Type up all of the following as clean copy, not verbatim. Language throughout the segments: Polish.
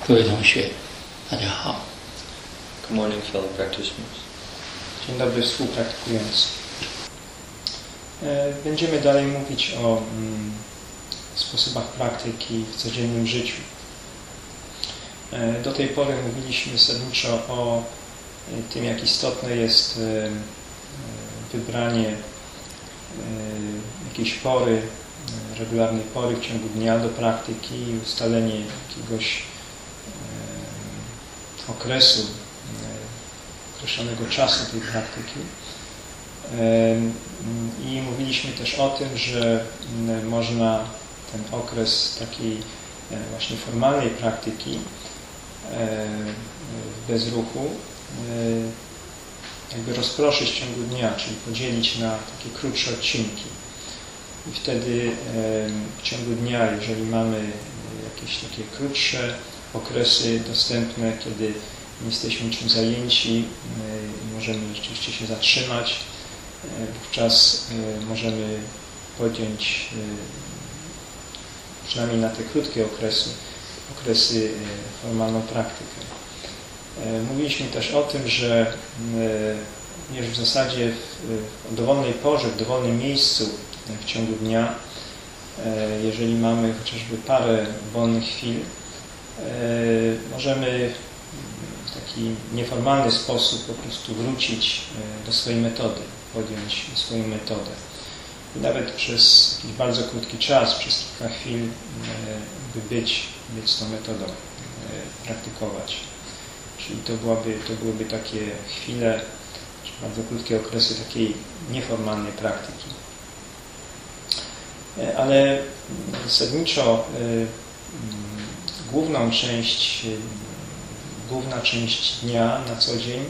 各位同学，大家好。 Good morning, fellow practitioners. Dzień dobry współpraktykujący. Będziemy dalej mówić o sposobach praktyki w codziennym życiu. Do tej pory mówiliśmy zasadniczo o tym, jak istotne jest wybranie jakiejś pory, regularnej pory w ciągu dnia do praktyki i ustalenie jakiegoś okresu, określonego czasu tej praktyki. I mówiliśmy też o tym, że można ten okres takiej właśnie formalnej praktyki bez ruchu jakby rozproszyć w ciągu dnia, czyli podzielić na takie krótsze odcinki. I wtedy w ciągu dnia, jeżeli mamy jakieś takie krótsze okresy dostępne, kiedy nie jesteśmy czym zajęci i możemy rzeczywiście się zatrzymać, wówczas możemy podjąć przynajmniej na te krótkie okresy formalną praktykę. Mówiliśmy też o tym, że w zasadzie w dowolnej porze, w dowolnym miejscu w ciągu dnia, jeżeli mamy chociażby parę wolnych chwil, możemy w taki nieformalny sposób po prostu wrócić do swojej metody, podjąć swoją metodę. I nawet przez jakiś bardzo krótki czas, przez kilka chwil być z tą metodą, praktykować. Czyli to byłyby takie chwile, czy bardzo krótkie okresy takiej nieformalnej praktyki. Ale zasadniczo główna część dnia na co dzień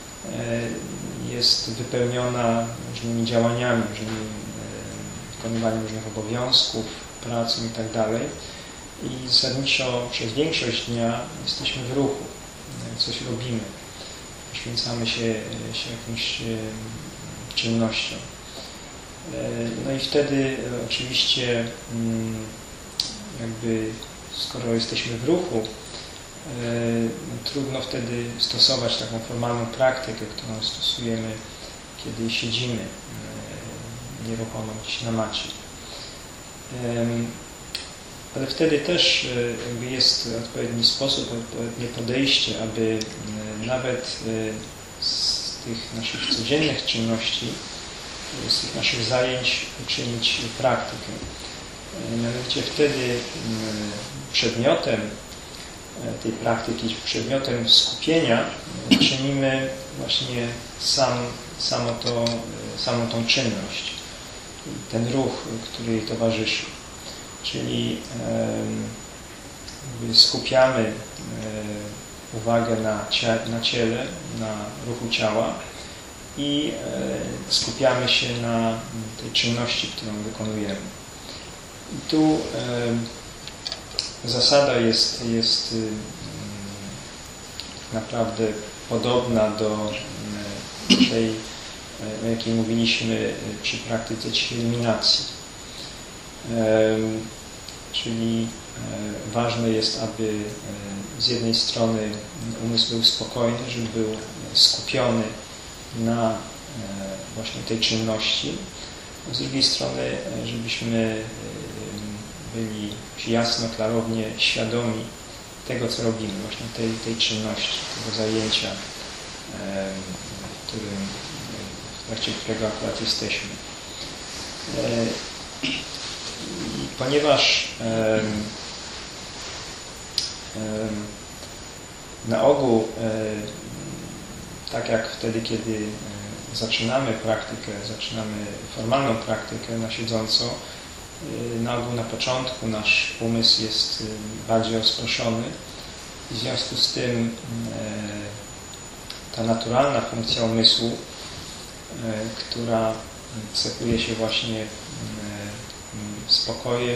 jest wypełniona różnymi działaniami, wykonywaniem różnych obowiązków, pracą itd. I zasadniczo przez większość dnia jesteśmy w ruchu, coś robimy, poświęcamy się jakąś czynnością. No i wtedy oczywiście jakby skoro jesteśmy w ruchu, trudno wtedy stosować taką formalną praktykę, którą stosujemy, kiedy siedzimy nieruchomo gdzieś na macie. Ale wtedy też jakby jest odpowiedni sposób, odpowiednie podejście, aby nawet z tych naszych codziennych czynności, z tych naszych zajęć uczynić praktykę. Mianowicie wtedy przedmiotem tej praktyki, przedmiotem skupienia czynimy właśnie samą tą czynność, ten ruch, który jej towarzyszy. Czyli skupiamy uwagę na ciele, na ruchu ciała i skupiamy się na tej czynności, którą wykonujemy. I tu zasada jest naprawdę podobna do tej, o jakiej mówiliśmy przy praktyce ćwi eliminacji. Czyli ważne jest, aby z jednej strony umysł był spokojny, żeby był skupiony na właśnie tej czynności, a z drugiej strony, żebyśmy byli jasno, klarownie świadomi tego, co robimy, właśnie tej czynności, tego zajęcia, w trakcie którego akurat jesteśmy. Ponieważ na ogół, tak jak wtedy, kiedy zaczynamy formalną praktykę na siedząco, na ogół na początku nasz umysł jest bardziej rozproszony i w związku z tym ta naturalna funkcja umysłu, która cechuje się właśnie spokojem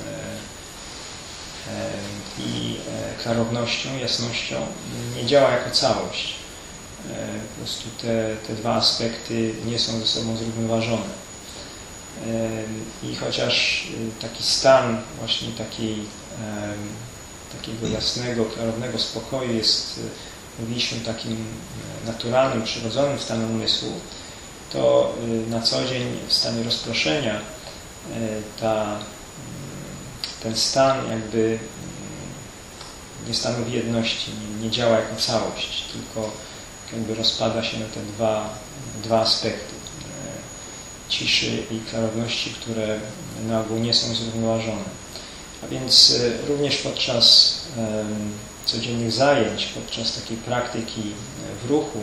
i klarownością, jasnością, nie działa jako całość. Po prostu te dwa aspekty nie są ze sobą zrównoważone. I chociaż taki stan właśnie takiej takiego jasnego, klarownego spokoju jest, mówiliśmy, takim naturalnym, przyrodzonym stanem umysłu, to na co dzień w stanie rozproszenia ten stan jakby nie stanowi jedności, nie działa jako całość, tylko jakby rozpada się na te dwa aspekty ciszy i klarowności, które na ogół nie są zrównoważone. A więc również podczas codziennych zajęć, podczas takiej praktyki w ruchu,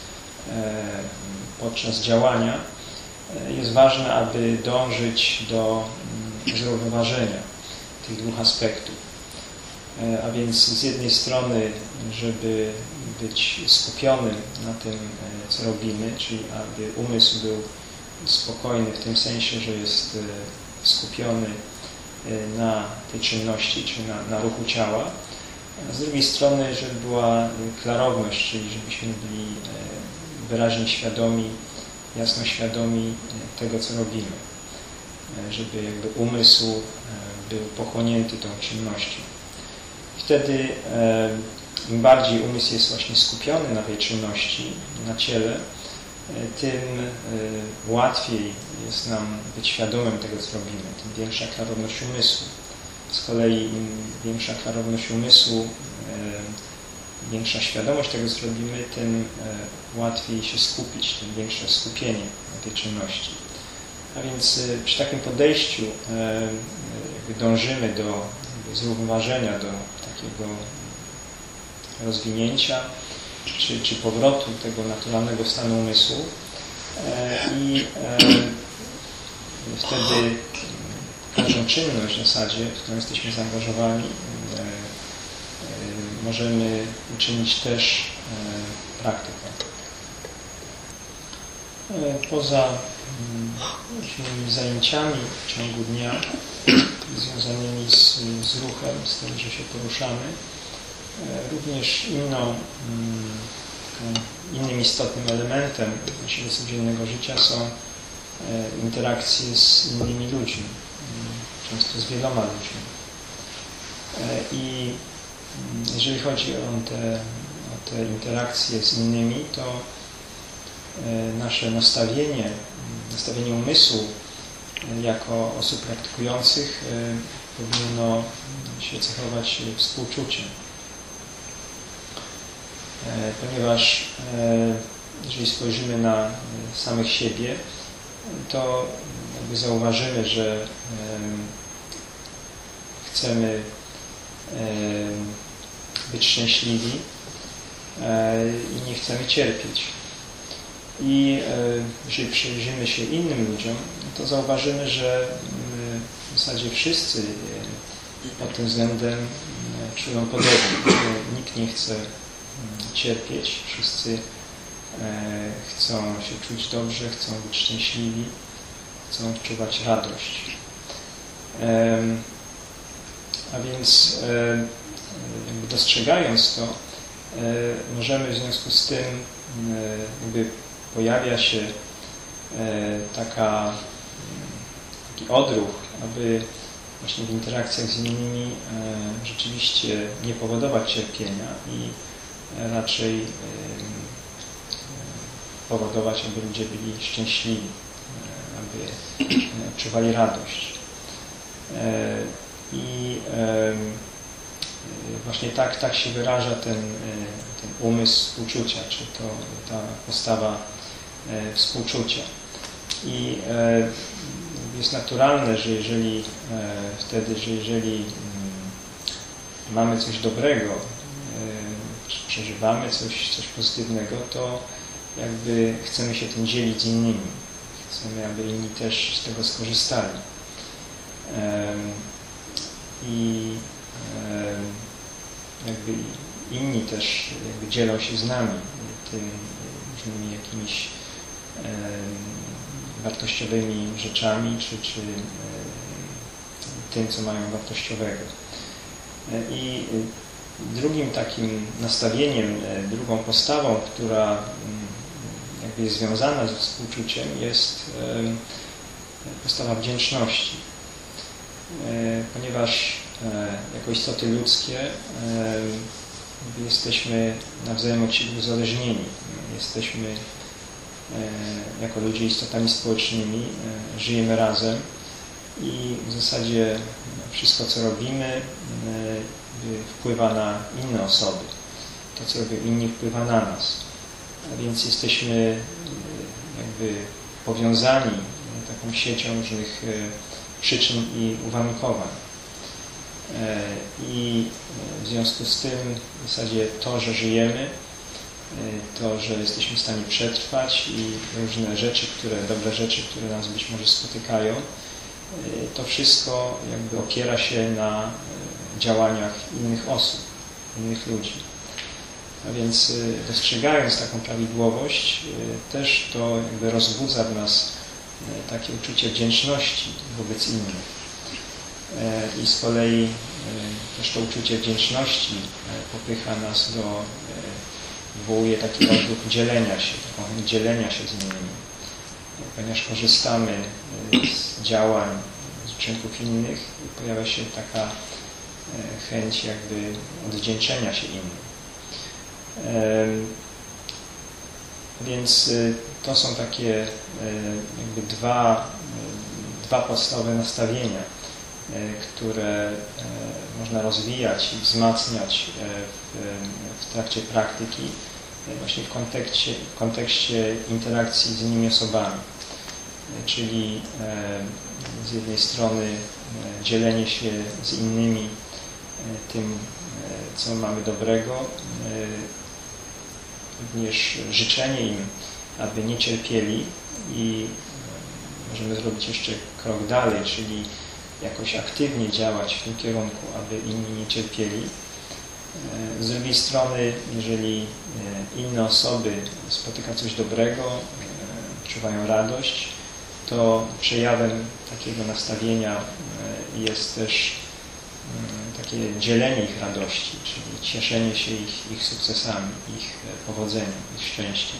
podczas działania jest ważne, aby dążyć do zrównoważenia tych dwóch aspektów. A więc z jednej strony, żeby być skupionym na tym, co robimy, czyli aby umysł był spokojny w tym sensie, że jest skupiony na tej czynności, czyli na ruchu ciała. A z drugiej strony, żeby była klarowność, czyli żebyśmy byli wyraźnie świadomi, jasno świadomi tego, co robimy. Żeby jakby umysł był pochłonięty tą czynnością. Wtedy im bardziej umysł jest właśnie skupiony na tej czynności, na ciele, tym łatwiej jest nam być świadomym tego, co robimy, tym większa klarowność umysłu. Z kolei im większa klarowność umysłu, większa świadomość tego, co robimy, tym łatwiej się skupić, tym większe skupienie na tej czynności. A więc przy takim podejściu jakby dążymy do zrównoważenia, do takiego rozwinięcia czy powrotu tego naturalnego stanu umysłu i wtedy każdą czynność w zasadzie, w którą jesteśmy zaangażowani, możemy uczynić też praktyką. Poza różnymi zajęciami w ciągu dnia związanymi z ruchem, z tym, że się poruszamy, również innym istotnym elementem naszego codziennego życia są interakcje z innymi ludźmi, często z wieloma ludźmi. I jeżeli chodzi o te interakcje z innymi, to nasze nastawienie umysłu jako osób praktykujących powinno się cechować współczuciem. Ponieważ jeżeli spojrzymy na samych siebie, to jakby zauważymy, że chcemy być szczęśliwi i nie chcemy cierpieć. I jeżeli przyjrzymy się innym ludziom, to zauważymy, że w zasadzie wszyscy pod tym względem czują podobnie. Nikt nie chce cierpieć, wszyscy chcą się czuć dobrze, chcą być szczęśliwi, chcą odczuwać radość. A więc jakby dostrzegając to, możemy w związku z tym jakby pojawia się taki odruch, aby właśnie w interakcjach z innymi rzeczywiście nie powodować cierpienia i raczej powodować, aby ludzie byli szczęśliwi, aby odczuwali radość. I właśnie tak się wyraża ten umysł współczucia, czy to ta postawa współczucia. I jest naturalne, że jeżeli mamy coś dobrego, przeżywamy coś pozytywnego, to jakby chcemy się tym dzielić z innymi. Chcemy, aby inni też z tego skorzystali. I jakby inni też jakby dzielą się z nami tym różnymi jakimiś wartościowymi rzeczami, czy tym, co mają wartościowego. I drugim takim nastawieniem, drugą postawą, która jakby jest związana ze współczuciem, jest postawa wdzięczności. Ponieważ jako istoty ludzkie jesteśmy nawzajem od siebie uzależnieni. Jesteśmy jako ludzie istotami społecznymi, żyjemy razem i w zasadzie wszystko, co robimy, wpływa na inne osoby. To, co robią inni, wpływa na nas. A więc jesteśmy jakby powiązani taką siecią różnych przyczyn i uwarunkowań. I w związku z tym w zasadzie to, że żyjemy, to, że jesteśmy w stanie przetrwać i różne rzeczy, dobre rzeczy, które nas być może spotykają, to wszystko jakby opiera się na działaniach innych osób, innych ludzi. A więc dostrzegając taką prawidłowość, też to jakby rozbudza w nas takie uczucie wdzięczności wobec innych. I z kolei też to uczucie wdzięczności popycha nas wywołuje taki odruch dzielenia się, taką chęć dzielenia się z innymi. Ponieważ korzystamy z działań, z uczynków innych, pojawia się taka chęć jakby odwdzięczenia się innym. Więc to są takie jakby dwa podstawowe nastawienia, które można rozwijać i wzmacniać w trakcie praktyki, właśnie w kontekście interakcji z innymi osobami. Czyli z jednej strony dzielenie się z innymi tym, co mamy dobrego, również życzenie im, aby nie cierpieli i możemy zrobić jeszcze krok dalej, czyli jakoś aktywnie działać w tym kierunku, aby inni nie cierpieli. Z drugiej strony, jeżeli inne osoby spotyka coś dobrego, odczuwają radość, to przejawem takiego nastawienia jest też takie dzielenie ich radości, czyli cieszenie się ich sukcesami, ich powodzeniem, ich szczęściem.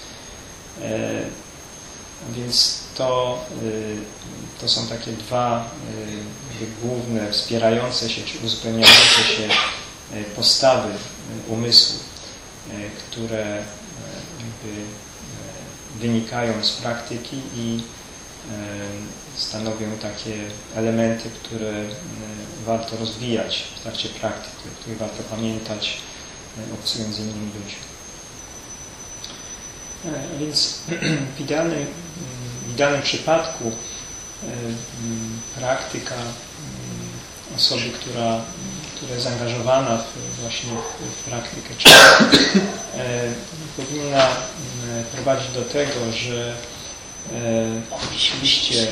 Więc to są takie dwa główne, wspierające się czy uzupełniające się postawy umysłu, które wynikają z praktyki i stanowią takie elementy, które warto rozwijać w trakcie praktyki, o których warto pamiętać, obcując z innymi ludźmi. Więc w idealnym przypadku praktyka osoby, która jest zaangażowana właśnie w praktykę, czyli powinna prowadzić do tego, że oczywiście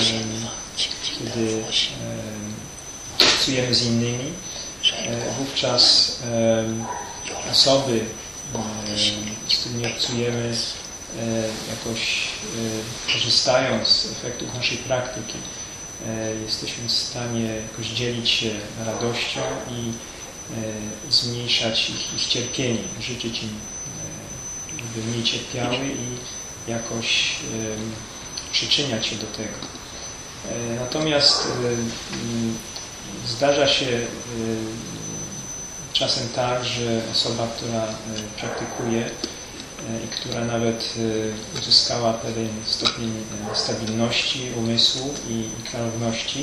kiedy pracujemy z innymi, wówczas osoby, z którymi obcujemy, jakoś korzystając z efektów naszej praktyki, jesteśmy w stanie jakoś dzielić się radością i zmniejszać ich cierpienie, życzyć im, żeby mniej cierpiały i jakoś przyczyniać się do tego. Natomiast zdarza się czasem tak, że osoba, która praktykuje i która nawet uzyskała pewien stopień stabilności umysłu i klarowności,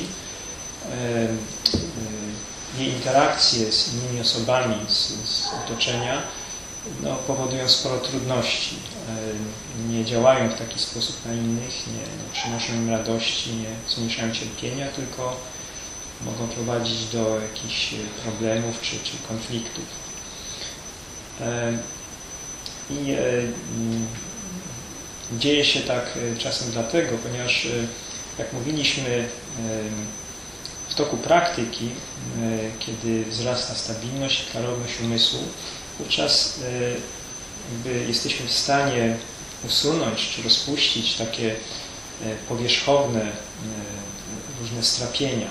jej interakcje z innymi osobami z otoczenia powodują sporo trudności. Nie działają w taki sposób na innych, nie przynoszą im radości, nie zmniejszają cierpienia, tylko mogą prowadzić do jakichś problemów czy konfliktów. I dzieje się tak czasem dlatego, ponieważ, jak mówiliśmy, w toku praktyki, kiedy wzrasta stabilność i klarowność umysłu, wówczas jesteśmy w stanie usunąć czy rozpuścić takie powierzchowne, różne strapienia,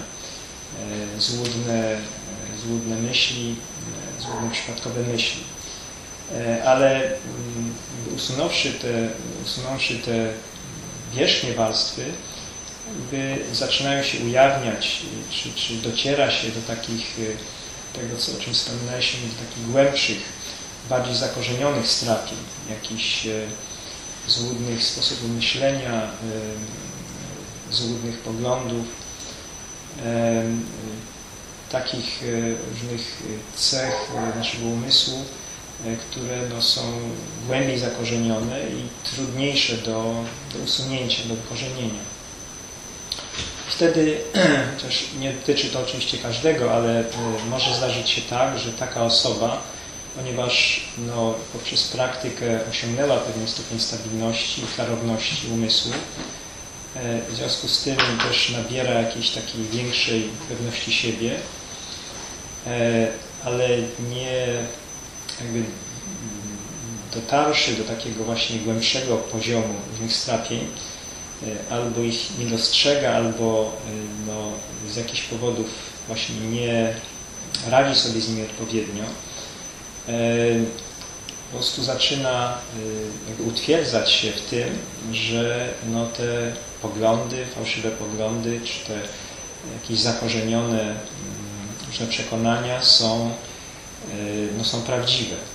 złudne myśli, złudne przypadkowe myśli. Ale usunąwszy te wierzchnie warstwy, zaczynają się ujawniać, czy dociera się do takich, tego o czym wspominaliśmy, do takich głębszych, bardziej zakorzenionych strapień, jakichś złudnych sposobów myślenia, złudnych poglądów, takich różnych cech naszego umysłu, które są głębiej zakorzenione i trudniejsze do usunięcia, do wykorzenienia. Wtedy, chociaż nie dotyczy to oczywiście każdego, ale może zdarzyć się tak, że taka osoba, ponieważ poprzez praktykę osiągnęła pewien stopień stabilności i klarowności umysłu, w związku z tym też nabiera jakiejś takiej większej pewności siebie, ale nie dotarszy do takiego właśnie głębszego poziomu różnych strapień, albo ich nie dostrzega, albo z jakichś powodów właśnie nie radzi sobie z nimi odpowiednio, po prostu zaczyna utwierdzać się w tym, że te poglądy, fałszywe poglądy, czy te jakieś zakorzenione różne przekonania są prawdziwe.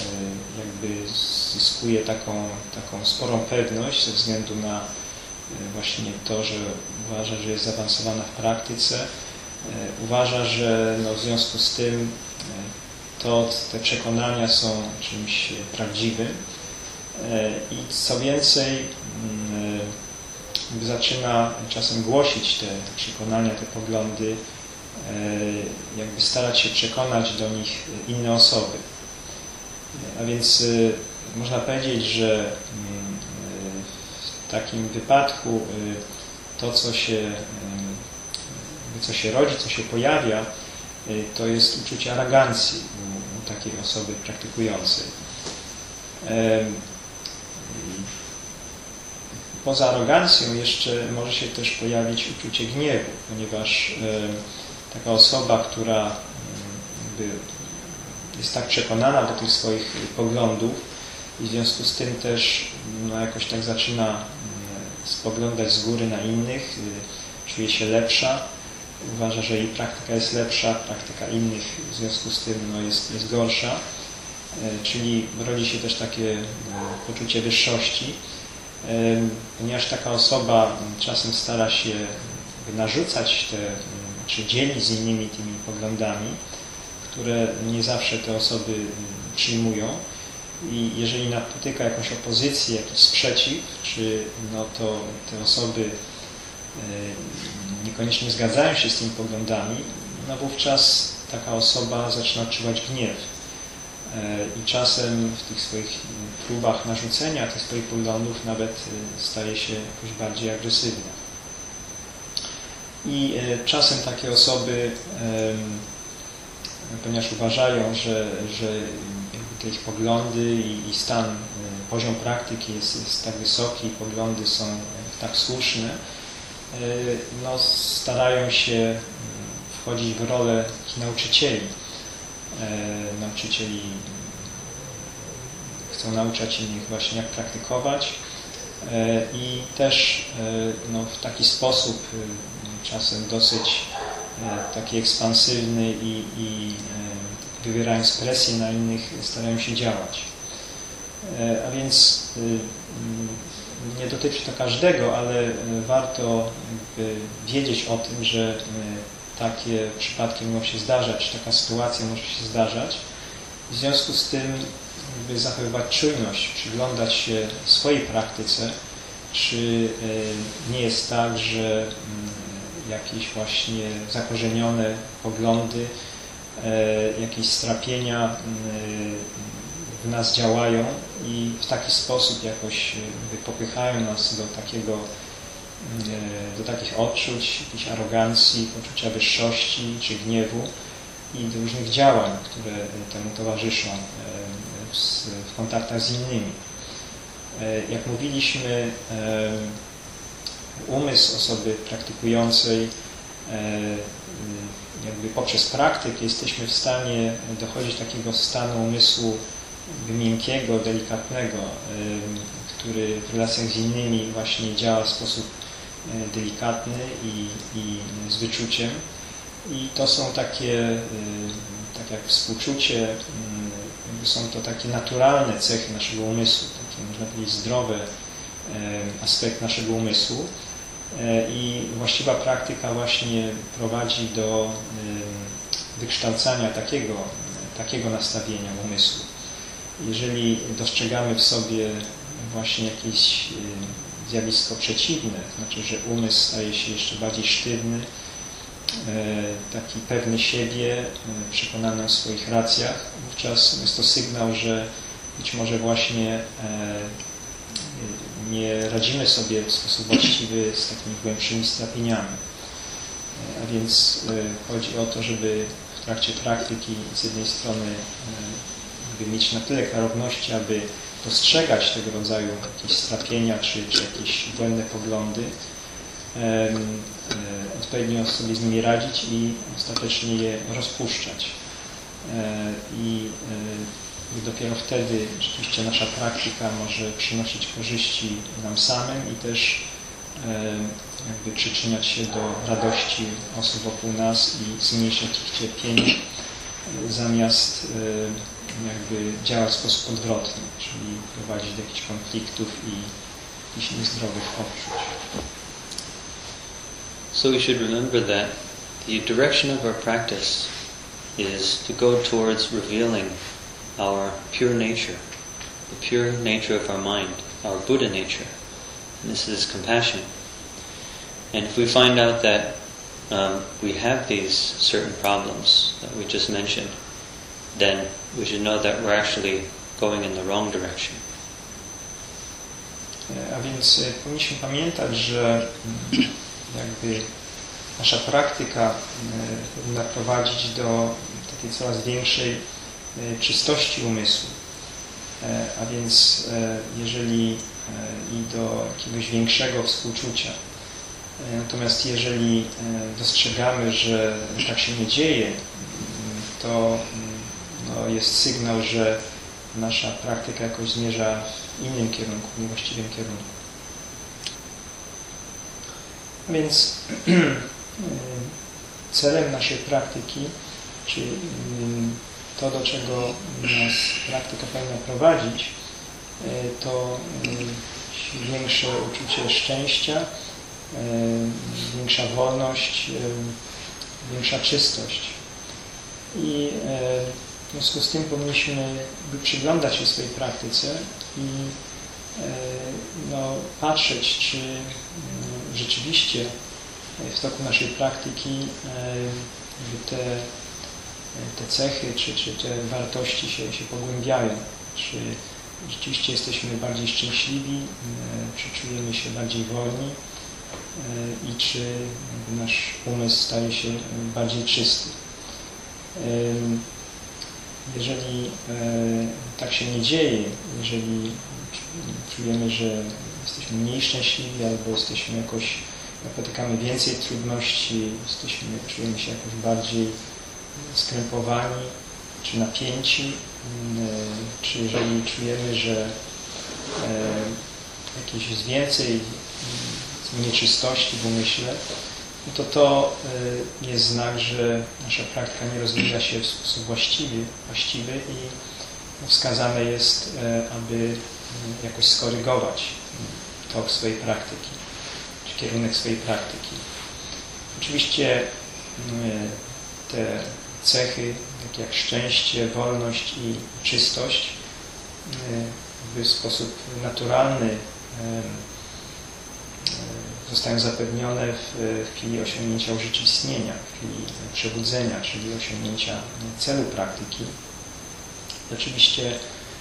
Zyskuje taką sporą pewność ze względu na właśnie to, że uważa, że jest zaawansowana w praktyce, uważa, że w związku z tym te przekonania są czymś prawdziwym i co więcej zaczyna czasem głosić te przekonania, te poglądy, starać się przekonać do nich inne osoby. A więc można powiedzieć, że w takim wypadku to, co się rodzi, co się pojawia, to jest uczucie arogancji u takiej osoby praktykującej. Poza arogancją jeszcze może się też pojawić uczucie gniewu, ponieważ taka osoba, która jest tak przekonana do tych swoich poglądów i w związku z tym też jakoś tak zaczyna spoglądać z góry na innych, czuje się lepsza, uważa, że jej praktyka jest lepsza, praktyka innych w związku z tym jest gorsza, czyli rodzi się też takie poczucie wyższości, ponieważ taka osoba czasem stara się narzucać czy dzielić z innymi tymi poglądami, które nie zawsze te osoby przyjmują i jeżeli napotyka jakąś opozycję, jakiś sprzeciw, czy to te osoby niekoniecznie zgadzają się z tymi poglądami, wówczas taka osoba zaczyna odczuwać gniew i czasem w tych swoich próbach narzucenia tych swoich poglądów nawet staje się jakoś bardziej agresywna. I czasem takie osoby, ponieważ uważają, że te ich poglądy i stan, poziom praktyki jest tak wysoki, poglądy są tak słuszne, starają się wchodzić w rolę takich nauczycieli. Nauczycieli chcą nauczać innych właśnie jak praktykować i też w taki sposób czasem dosyć taki ekspansywny i wywierając presję na innych starają się działać. A więc nie dotyczy to każdego, ale warto wiedzieć o tym, że takie przypadki mogą się zdarzać, czy taka sytuacja może się zdarzać. W związku z tym zachowywać czujność, przyglądać się swojej praktyce, czy nie jest tak, że jakieś właśnie zakorzenione poglądy, jakieś strapienia w nas działają i w taki sposób jakoś popychają nas do takich odczuć, jakiejś arogancji, poczucia wyższości czy gniewu i do różnych działań, które temu towarzyszą w kontaktach z innymi. Jak mówiliśmy, umysł osoby praktykującej, poprzez praktykę jesteśmy w stanie dochodzić do takiego stanu umysłu miękkiego, delikatnego, który w relacjach z innymi właśnie działa w sposób delikatny i z wyczuciem. I to są takie, tak jak współczucie, są to takie naturalne cechy naszego umysłu, takie można powiedzieć zdrowe aspekt naszego umysłu. I właściwa praktyka właśnie prowadzi do wykształcania takiego nastawienia umysłu. Jeżeli dostrzegamy w sobie właśnie jakieś zjawisko przeciwne, to znaczy, że umysł staje się jeszcze bardziej sztywny, taki pewny siebie, przekonany o swoich racjach, wówczas jest to sygnał, że być może właśnie nie radzimy sobie w sposób właściwy z takimi głębszymi strapieniami. A więc chodzi o to, żeby w trakcie praktyki z jednej strony mieć na tyle klarowności, aby dostrzegać tego rodzaju jakieś strapienia czy jakieś błędne poglądy, odpowiednio sobie z nimi radzić i ostatecznie je rozpuszczać. I dopiero wtedy rzeczywiście nasza praktyka może przynosić korzyści nam samym i też jakby przyczyniać się do radości osób wokół nas i zmniejszać ich cierpienie, zamiast jakby działać w sposób odwrotny, czyli prowadzić do jakichś konfliktów i jakichś niezdrowych odczuć. So we should remember that the direction of our practice is to go towards revealing our pure nature, the pure nature of our mind, our Buddha nature. And this is compassion. And if we find out that we have these certain problems that we just mentioned, then we should know that we're actually going in the wrong direction. A więc powinniśmy pamiętać, że jakby nasza praktyka powinna prowadzić do takiej coraz większej czystości umysłu. A więc jeżeli i do jakiegoś większego współczucia. Natomiast jeżeli dostrzegamy, że tak się nie dzieje, to jest sygnał, że nasza praktyka jakoś zmierza w innym kierunku, w niewłaściwym kierunku. A więc celem naszej praktyki, czy to, do czego nas praktyka powinna prowadzić, to większe uczucie szczęścia, większa wolność, większa czystość. I w związku z tym powinniśmy przyglądać się swojej praktyce i patrzeć, czy rzeczywiście w toku naszej praktyki te cechy, czy te wartości się pogłębiają. Czy rzeczywiście jesteśmy bardziej szczęśliwi, czy czujemy się bardziej wolni i czy nasz umysł staje się bardziej czysty. Jeżeli tak się nie dzieje, jeżeli czujemy, że jesteśmy mniej szczęśliwi albo napotykamy więcej trudności, czujemy się jakoś bardziej skrępowani czy napięci, czy jeżeli czujemy, że jakieś jest więcej nieczystości w umyśle, to jest znak, że nasza praktyka nie rozwija się w sposób właściwy i wskazane jest, aby jakoś skorygować tok swojej praktyki, czy kierunek swojej praktyki. Oczywiście te cechy, takie jak szczęście, wolność i czystość, w sposób naturalny zostają zapewnione w chwili osiągnięcia urzeczywistnienia, w chwili przebudzenia, czyli osiągnięcia celu praktyki. Oczywiście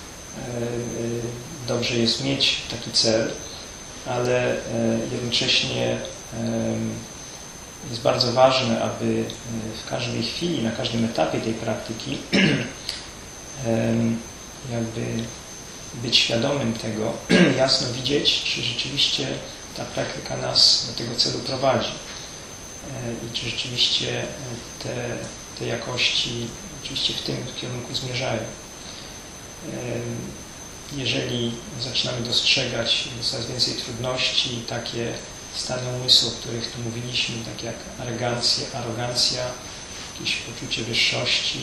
dobrze jest mieć taki cel, ale jednocześnie jest bardzo ważne, aby w każdej chwili, na każdym etapie tej praktyki jakby być świadomym tego, jasno widzieć, czy rzeczywiście ta praktyka nas do tego celu prowadzi i czy rzeczywiście te jakości oczywiście w tym kierunku zmierzają. Jeżeli zaczynamy dostrzegać coraz więcej trudności, takie stany umysłu, o których tu mówiliśmy, tak jak arogancja, jakieś poczucie wyższości,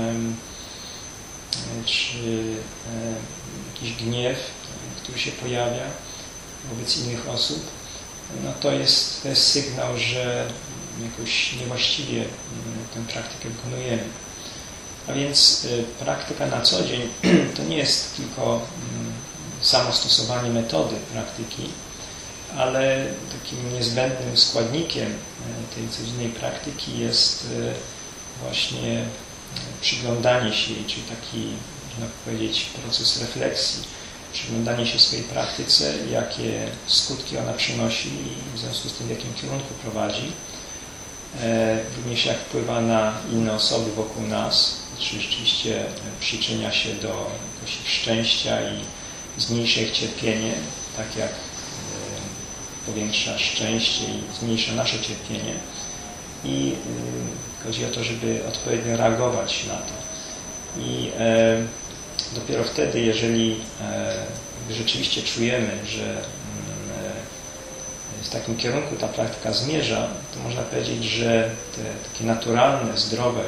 czy jakiś gniew, który się pojawia wobec innych osób, no to jest sygnał, że jakoś niewłaściwie tę praktykę wykonujemy. A więc praktyka na co dzień to nie jest tylko samo stosowanie metody praktyki, ale takim niezbędnym składnikiem tej codziennej praktyki jest właśnie przyglądanie się jej, czyli taki, można powiedzieć, proces refleksji, przyglądanie się swojej praktyce, jakie skutki ona przynosi i w związku z tym w jakim kierunku prowadzi, również jak wpływa na inne osoby wokół nas, czy rzeczywiście przyczynia się do jakiegoś ich szczęścia i zmniejsza ich cierpienie, tak jak powiększa szczęście i zmniejsza nasze cierpienie. I chodzi o to, żeby odpowiednio reagować na to. I dopiero wtedy, jeżeli rzeczywiście czujemy, że w takim kierunku ta praktyka zmierza, to można powiedzieć, że te takie naturalne, zdrowe,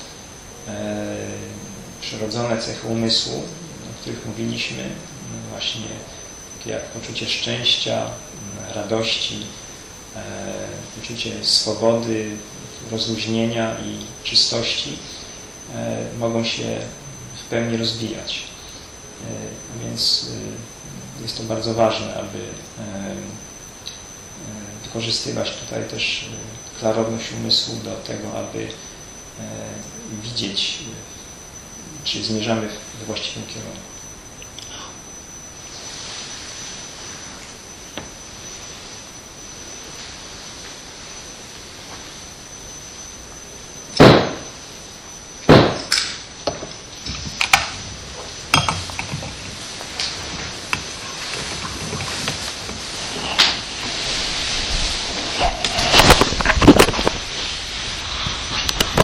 przyrodzone cechy umysłu, o których mówiliśmy, właśnie takie jak poczucie szczęścia, radości, poczucie swobody, rozluźnienia i czystości, mogą się w pełni rozwijać. Więc jest to bardzo ważne, aby wykorzystywać tutaj też klarowność umysłu do tego, aby widzieć, czy zmierzamy we właściwym kierunku.